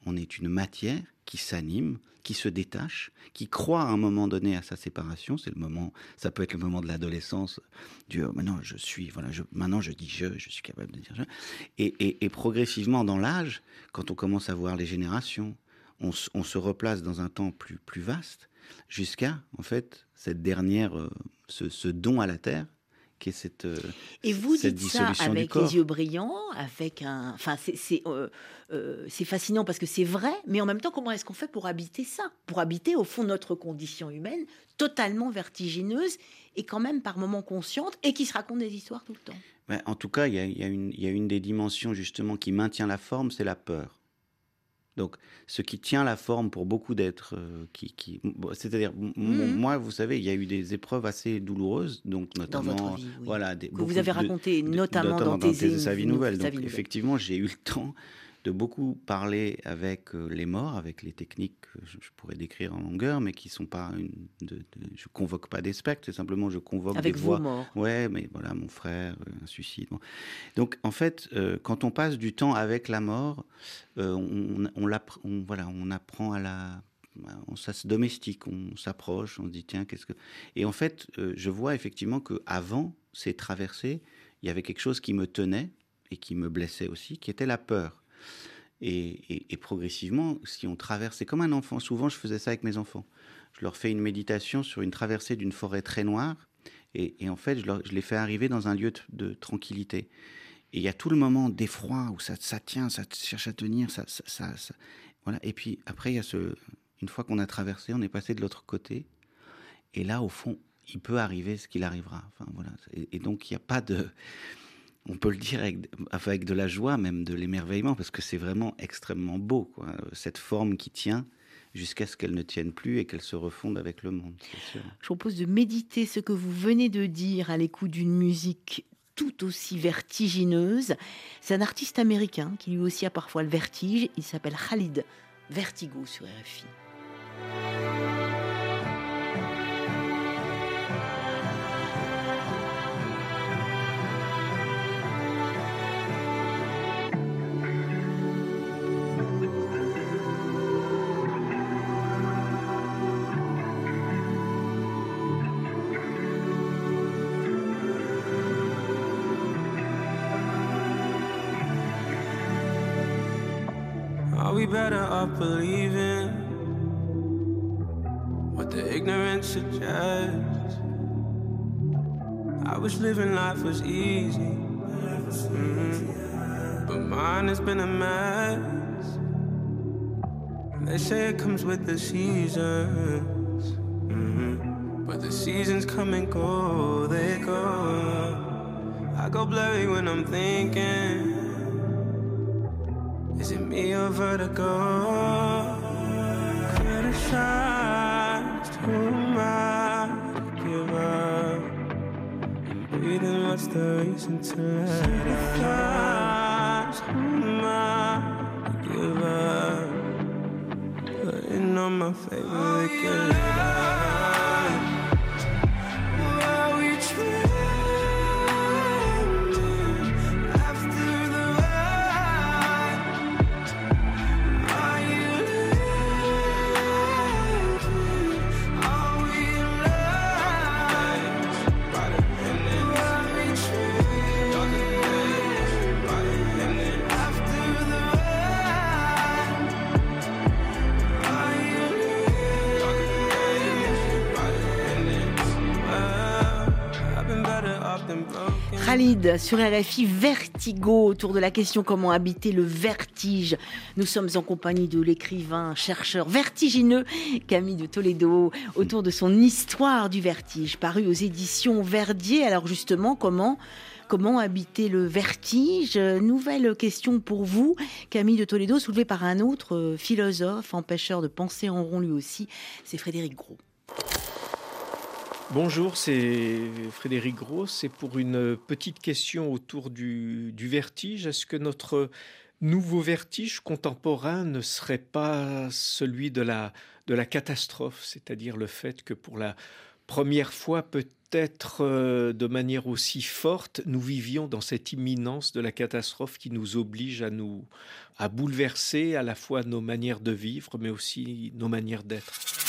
on est une matière qui s'anime, qui se détache, qui croit à un moment donné à sa séparation. C'est le moment, ça peut être le moment de l'adolescence, du oh, maintenant je suis, voilà, je, maintenant je dis je, je suis capable de dire je. Et, et, et progressivement dans l'âge, quand on commence à voir les générations, on, on se replace dans un temps plus, plus vaste, jusqu'à en fait cette dernière, euh, ce, ce don à la terre. Qui est cette, euh, et vous cette dites ça avec les yeux brillants, avec un, enfin c'est c'est, euh, euh, c'est fascinant parce que c'est vrai, mais en même temps comment est-ce qu'on fait pour habiter ça, pour habiter au fond notre condition humaine totalement vertigineuse et quand même par moments consciente et qui se raconte des histoires tout le temps. Ben, en tout cas, il y a, y a une, il y a une des dimensions justement qui maintient la forme, c'est la peur. Donc, ce qui tient la forme pour beaucoup d'êtres, euh, qui, qui, c'est-à-dire, mmh. moi, vous savez, il y a eu des épreuves assez douloureuses, donc notamment, dans votre vie, oui. voilà, des, que vous avez raconté, de, notamment, notamment dans, dans tes Sa vie nouvelle. Donc, vie effectivement, j'ai eu le temps de beaucoup parler avec euh, les morts, avec les techniques que je, je pourrais décrire en longueur, mais qui sont pas une. De, de, je convoque pas des spectres, c'est simplement je convoque avec des vos voix. Morts. Ouais, mais voilà, mon frère, un suicide. Bon. Donc, en fait, euh, quand on passe du temps avec la mort, euh, on, on, on, on, voilà, on apprend à la. On, ça se domestique, on s'approche, on se dit tiens, qu'est-ce que. Et en fait, euh, je vois effectivement qu'avant ces traversées, il y avait quelque chose qui me tenait et qui me blessait aussi, qui était la peur. Et, et, et progressivement, si on traverse, c'est comme un enfant. Souvent, je faisais ça avec mes enfants. Je leur fais une méditation sur une traversée d'une forêt très noire. Et, et en fait, je, leur, je les fais arriver dans un lieu de, de tranquillité. Et il y a tout le moment d'effroi où ça, ça tient, ça cherche à tenir. Ça, ça, ça, ça, voilà. Et puis après, il y a ce, une fois qu'on a traversé, on est passé de l'autre côté. Et là, au fond, il peut arriver ce qu'il arrivera. Enfin, voilà. Et, et donc, il n'y a pas de... On peut le dire avec, avec de la joie, même de l'émerveillement, parce que c'est vraiment extrêmement beau, quoi. Cette forme qui tient jusqu'à ce qu'elle ne tienne plus et qu'elle se refonde avec le monde. C'est sûr. Je vous propose de méditer ce que vous venez de dire à l'écoute d'une musique tout aussi vertigineuse. C'est un artiste américain qui lui aussi a parfois le vertige. Il s'appelle Khalid. Vertigo sur R F I. Are we better off believing what the ignorance suggests? I wish living life was easy, mm-hmm. but mine has been a mess. They say it comes with the seasons, mm-hmm. but the seasons come and go, they go. I go blurry when I'm thinking, is it me or vertigo? Criticized, who am I to give up? And breathing, what's the reason to let it fly? Who am I to give up? Putting on my favorite guitar. Were we dreaming after the ride? Are you living? Are we alive? Were we dreaming after the ride? Are you Khalid sur R F I, Vertigo, autour de la question comment habiter le vertige. Nous sommes en compagnie de l'écrivain, chercheur vertigineux Camille de Toledo, autour de son histoire du vertige, paru aux éditions Verdier. Alors justement, comment, comment habiter le vertige? Nouvelle question pour vous, Camille de Toledo, soulevée par un autre philosophe, empêcheur de penser en rond lui aussi, c'est Frédéric Gros. Bonjour, c'est Frédéric Gros. C'est pour une petite question autour du, du vertige. Est-ce que notre nouveau vertige contemporain ne serait pas celui de la, de la catastrophe, c'est-à-dire le fait que pour la première fois peut peut-être euh, de manière aussi forte, nous vivions dans cette imminence de la catastrophe qui nous oblige à nous à bouleverser à la fois nos manières de vivre, mais aussi nos manières d'être.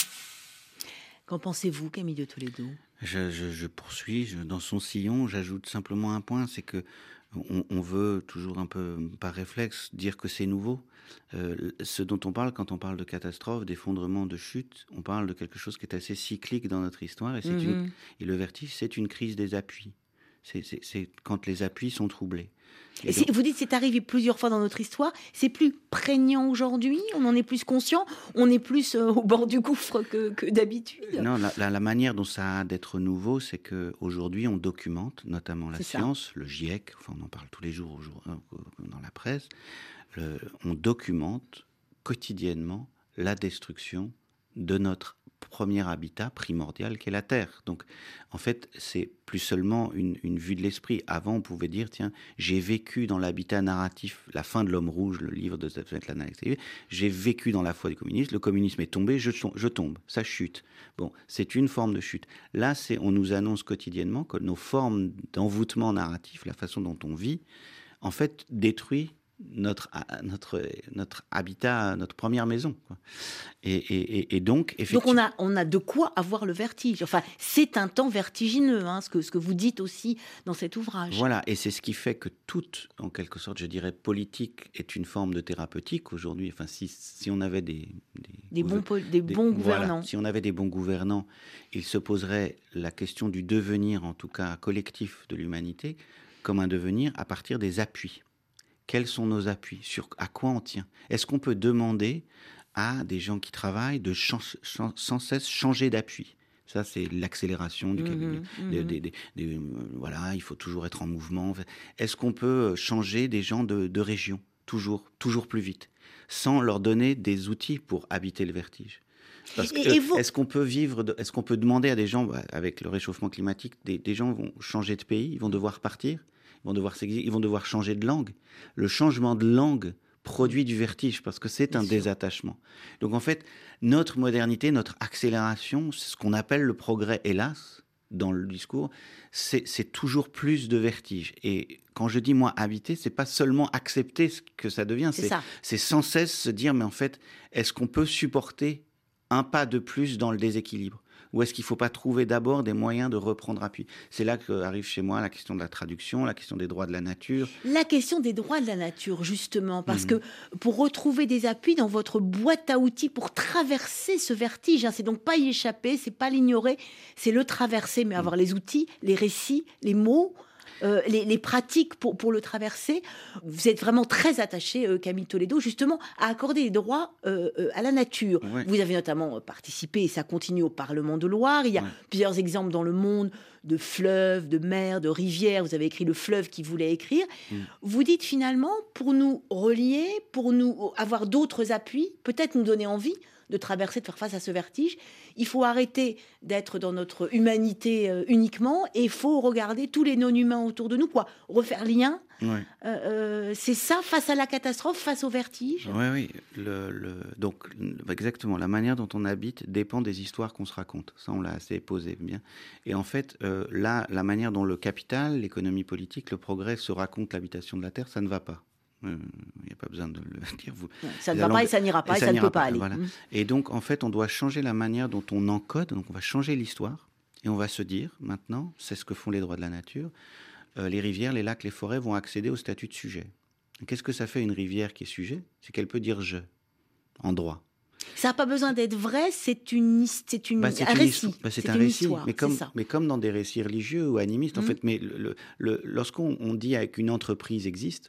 Qu'en pensez-vous, Camille de Toledo ? Je, je, je poursuis je, dans son sillon. J'ajoute simplement un point, c'est que on, on veut toujours un peu par réflexe dire que c'est nouveau. Euh, ce dont on parle quand on parle de catastrophe, d'effondrement, de chute, on parle de quelque chose qui est assez cyclique dans notre histoire. Et, c'est Mhm. une, et le vertige, c'est une crise des appuis. C'est, c'est, c'est quand les appuis sont troublés. Et Et c'est- donc- vous dites c'est arrivé plusieurs fois dans notre histoire. C'est plus prégnant aujourd'hui. On en est plus conscient. On est plus euh, au bord du gouffre que, que d'habitude. Non, la, la, la manière dont ça a d'être nouveau, c'est qu'aujourd'hui, on documente, notamment la C'est ça. science, le GIEC, enfin, on en parle tous les jours au jour- euh, dans la presse, le- on documente quotidiennement la destruction de notre premier habitat primordial qu'est la Terre. Donc, en fait, c'est plus seulement une, une vue de l'esprit. Avant, on pouvait dire, tiens, j'ai vécu dans l'habitat narratif, la fin de l'homme rouge, le livre de Svetlana Alexievich, j'ai vécu dans la foi du communisme, le communisme est tombé, je, tom- je tombe, ça chute. Bon, c'est une forme de chute. Là, c'est, on nous annonce quotidiennement que nos formes d'envoûtement narratif, la façon dont on vit, en fait, détruit notre, notre, notre habitat, notre première maison, quoi. Et, et, et, et donc, effectivement... Donc on a, on a de quoi avoir le vertige. Enfin, c'est un temps vertigineux, hein, ce, que, ce que vous dites aussi dans cet ouvrage. Voilà, et c'est ce qui fait que toute, en quelque sorte, je dirais, politique est une forme de thérapeutique aujourd'hui. Enfin, si, si on avait des... Des bons, po- des bons voilà, gouvernants. si on avait des bons gouvernants, il se poserait la question du devenir, en tout cas collectif de l'humanité, comme un devenir à partir des appuis. Quels sont nos appuis? Sur à quoi on tient? Est-ce qu'on peut demander à des gens qui travaillent de chan- chan- sans cesse changer d'appui? Ça, c'est l'accélération du Mhm, cabinet. mhm. Des- des- des- des- euh, voilà, il faut toujours être en mouvement. Est-ce qu'on peut changer des gens de, de région, toujours, toujours plus vite, sans leur donner des outils pour habiter le vertige? Parce que, Et- et vous- est-ce qu'on peut vivre, de- est-ce qu'on peut demander à des gens, bah, avec le réchauffement climatique, des, des gens vont changer de pays, ils vont devoir partir, ils vont devoir s'exiler, ils vont devoir changer de langue. Le changement de langue produit du vertige parce que c'est Bien un sûr. désattachement. Donc en fait, notre modernité, notre accélération, c'est ce qu'on appelle le progrès, hélas, dans le discours, c'est c'est toujours plus de vertige. Et quand je dis moi habiter, c'est pas seulement accepter ce que ça devient, C'est c'est ça. c'est sans cesse se dire mais en fait, est-ce qu'on peut supporter un pas de plus dans le déséquilibre? Ou est-ce qu'il ne faut pas trouver d'abord des moyens de reprendre appui? C'est là qu'arrive chez moi la question de la traduction, la question des droits de la nature. La question des droits de la nature, justement, parce Mhm. que pour retrouver des appuis dans votre boîte à outils pour traverser ce vertige, hein, c'est donc pas y échapper, c'est pas l'ignorer, c'est le traverser, mais avoir les outils, les récits, les mots. euh, les, les pratiques pour, pour le traverser. Vous êtes vraiment très attaché, euh, Camille Toledo, justement, à accorder les droits euh, euh, à la nature. Ouais. Vous avez notamment euh, participé, et ça continue au Parlement de Loire. Il y a Ouais. plusieurs exemples dans le monde de fleuves, de mers, de rivières. Vous avez écrit le fleuve qui voulait écrire. Mm. Vous dites finalement, pour nous relier, pour nous avoir d'autres appuis, peut-être nous donner envie de traverser, de faire face à ce vertige, il faut arrêter d'être dans notre humanité euh, uniquement et il faut regarder tous les non-humains autour de nous, quoi, refaire lien. Ouais. Euh, euh, c'est ça, face à la catastrophe, face au vertige. Oui, oui. Le, le, donc, exactement, la manière dont on habite dépend des histoires qu'on se raconte. Ça, on l'a assez posé bien. Et en fait, euh, là, la manière dont le capital, l'économie politique, le progrès se raconte l'habitation de la Terre, ça ne va pas. Il euh, n'y a pas besoin de le dire. Vous, Ça ne les va pas allons- et ça n'ira pas et, ça ça ne n'ira peut pas, pas, aller. voilà. Mm. Et donc, en fait, on doit changer la manière dont on encode. Donc, on va changer l'histoire et on va se dire, maintenant, c'est ce que font les droits de la nature, euh, les rivières, les lacs, les forêts vont accéder au statut de sujet. Qu'est-ce que ça fait une rivière qui est sujet? C'est qu'elle peut dire « je » en droit. Ça n'a pas besoin d'être vrai, c'est une, c'est une, Bah, c'est un une récit. histo- bah, c'est c'est un une récit, histoire, mais c'est comme, ça. mais comme dans des récits religieux ou animistes, en Mhm. fait. Mais le, le- le- lorsqu'on on dit qu'une entreprise existe,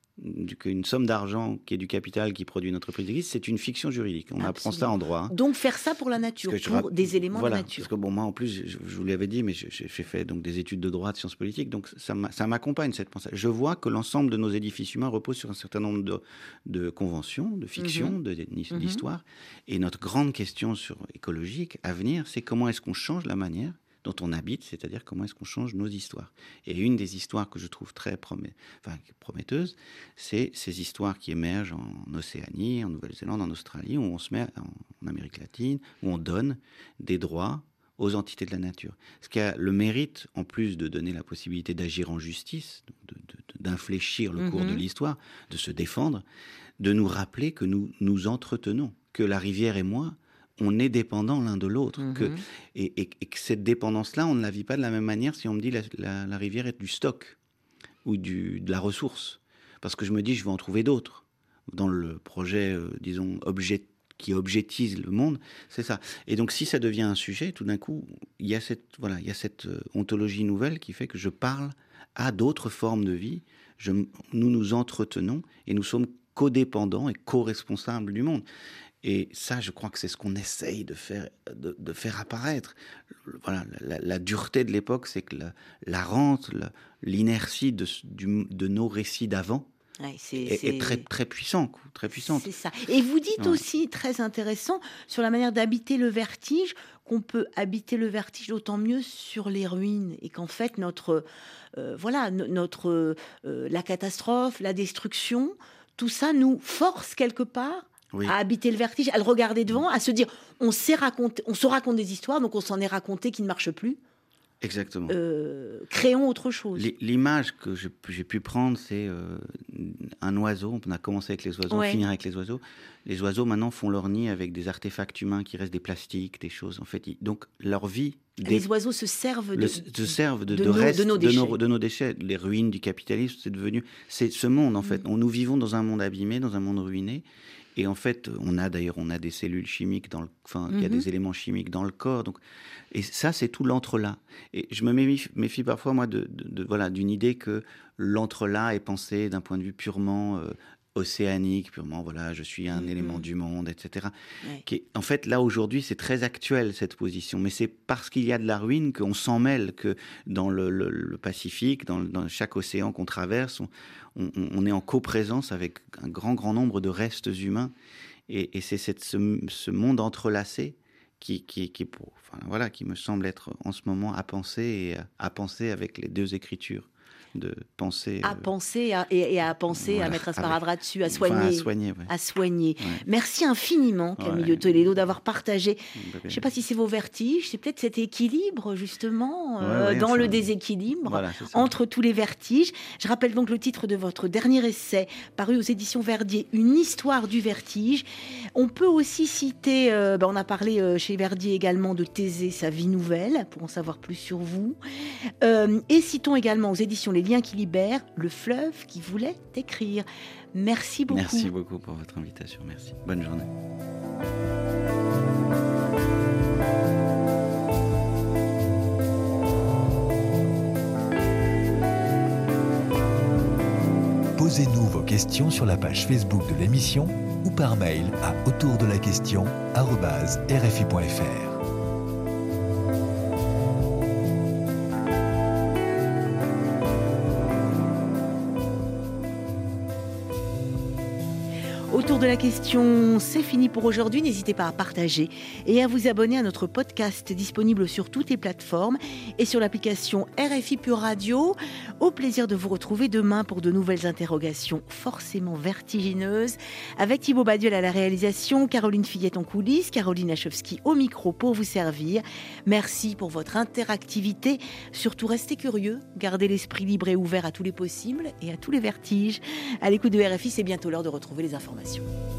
qu'une somme d'argent qui est du capital qui produit une entreprise existe, c'est une fiction juridique. On apprend ça en droit. hein. Donc faire ça pour la nature, Parce que je pour rapp- des éléments voilà, de nature. Parce que bon, moi en plus, je, je vous l'avais dit, mais je- je- j'ai fait donc des études de droit, de sciences politiques, donc ça m'a- ça m'accompagne cette pensée. Je vois que l'ensemble de nos édifices humains reposent sur un certain nombre de, de conventions, de fictions, Mhm. de- de- Mhm. d'histoires. Et notre grande question sur écologique à venir, c'est comment est-ce qu'on change la manière dont on habite, c'est-à-dire comment est-ce qu'on change nos histoires. Et une des histoires que je trouve très promet, enfin, prometteuse, c'est ces histoires qui émergent en Océanie, en Nouvelle-Zélande, en Australie, où on se met en, en Amérique latine, où on donne des droits aux entités de la nature. Ce qui a le mérite, en plus de donner la possibilité d'agir en justice, de, de, de, d'infléchir le mmh. cours de l'histoire, de se défendre, de nous rappeler que nous nous entretenons, que la rivière et moi, on est dépendants l'un de l'autre. Mmh. Que, et, et, et que cette dépendance-là, on ne la vit pas de la même manière si on me dit la, la, la rivière est du stock ou du, de la ressource. Parce que je me dis, je vais en trouver d'autres. Dans le projet, euh, disons, objet, qui objetise le monde, c'est ça. Et donc, si ça devient un sujet, tout d'un coup, il y a cette, voilà, il y a cette euh, ontologie nouvelle qui fait que je parle à d'autres formes de vie. Je, nous nous entretenons et nous sommes codépendants et co-responsables du monde. Et ça, je crois que c'est ce qu'on essaye de faire, de, de faire apparaître. Voilà, la, la dureté de l'époque, c'est que la, la rente, la, l'inertie de, du, de nos récits d'avant ouais, c'est, est, c'est... est très, très, puissant, très puissante. C'est ça. Et vous dites ouais. aussi, très intéressant, sur la manière d'habiter le vertige, qu'on peut habiter le vertige d'autant mieux sur les ruines. Et qu'en fait, notre, euh, voilà, notre, euh, la catastrophe, la destruction, tout ça nous force quelque part oui. à habiter le vertige, à le regarder devant, à se dire, on, sait raconter, on se raconte des histoires, donc on s'en est raconté qui ne marchent plus. Exactement. Euh, créons autre chose. L'image que j'ai, j'ai pu prendre, c'est euh, un oiseau. On a commencé avec les oiseaux, ouais. on finira avec les oiseaux. Les oiseaux, maintenant, font leur nid avec des artefacts humains qui restent des plastiques, des choses. En fait, ils, donc, leur vie... Des, les oiseaux se servent de, le, se servent de, de, de, nos, reste, de, nos de, nos, de nos déchets. Les ruines du capitalisme, c'est devenu... C'est ce monde, en fait. Mmh. On, nous vivons dans un monde abîmé, dans un monde ruiné. Et en fait, on a d'ailleurs on a des cellules chimiques dans le, enfin, il mm-hmm. y a des éléments chimiques dans le corps. Donc, et ça, c'est tout l'entrelac. Et je me méfie, méfie parfois moi de, de, de voilà d'une idée que l'entrelac est pensé d'un point de vue purement euh, océanique, purement voilà, je suis un mm-hmm. élément du monde, et cetera. Ouais. Qui est, en fait, là aujourd'hui, c'est très actuel cette position, mais c'est parce qu'il y a de la ruine qu'on s'en mêle, que dans le, le, le Pacifique, dans, dans chaque océan qu'on traverse, on, on, on est en coprésence avec un grand grand nombre de restes humains, et, et c'est cette, ce, ce monde entrelacé qui, qui, qui, pour, enfin, voilà, qui me semble être en ce moment à penser et à, à penser avec les deux écritures. De penser à euh... penser à, et, et à penser voilà, à mettre un sparadrap dessus, à soigner, enfin, à soigner, ouais. à soigner. Ouais. Merci infiniment Camille de ouais. Toledo d'avoir partagé. Bah, je ne sais pas si c'est vos vertiges, c'est peut-être cet équilibre justement ouais, euh, ouais, dans enfin, le déséquilibre voilà, entre tous les vertiges. Je rappelle donc le titre de votre dernier essai paru aux éditions Verdier, Une histoire du vertige. On peut aussi citer, euh, bah, on a parlé euh, chez Verdier également de Thésée, sa vie nouvelle, pour en savoir plus sur vous. Euh, et citons également aux éditions Les Liens qui libèrent, Le fleuve qui voulait écrire. Merci beaucoup. Merci beaucoup pour votre invitation. Merci. Bonne journée. Posez-nous vos questions sur la page Facebook de l'émission ou par mail à autour de la question arobase r f i point f r. Autour de la question, c'est fini pour aujourd'hui. N'hésitez pas à partager et à vous abonner à notre podcast disponible sur toutes les plateformes et sur l'application R F I Pure Radio. Au plaisir de vous retrouver demain pour de nouvelles interrogations forcément vertigineuses avec Thibaut Baduel à la réalisation, Caroline Fillette en coulisses, Caroline Lachowski au micro pour vous servir. Merci pour votre interactivité. Surtout restez curieux, gardez l'esprit libre et ouvert à tous les possibles et à tous les vertiges. À l'écoute de R F I, c'est bientôt l'heure de retrouver les informations.